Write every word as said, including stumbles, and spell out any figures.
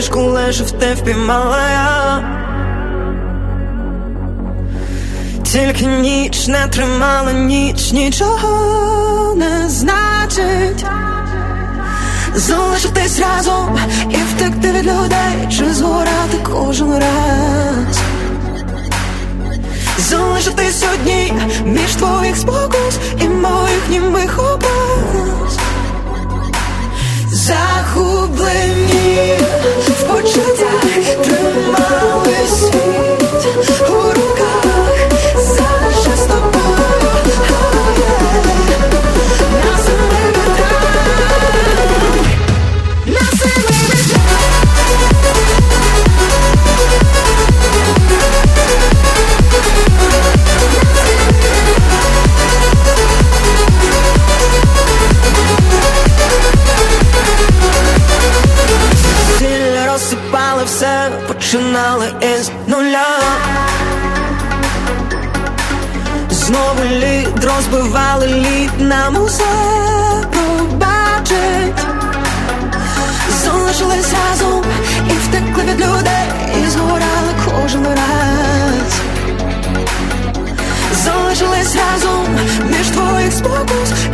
усмішку лише в те впіймала я. Тільки ніч не тримала, ніч нічого не значить. Залишитись разом і втекти від людей, чи згорати кожен раз. Залишитись одній між твоїх спокус і моїх німих образ. Загублені в почуттях, тримали світ у руках, залише з тобою, oh, yeah. На семи вітрах, на семи вітрах. Зілля розсипали все, починали із нуля. Знову лід розбивали лід, нам усе пробачить. Залишились разом і втекли від людей, і згорали кожен раз. Залишились разом між твоїх спокус